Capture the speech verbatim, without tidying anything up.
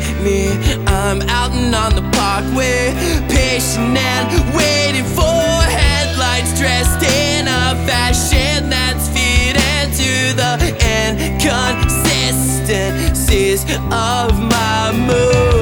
me. I'm out and on the parkway, patient and waiting for headlights, dressed in a fashion that's fitting to the inconsistencies of my mood.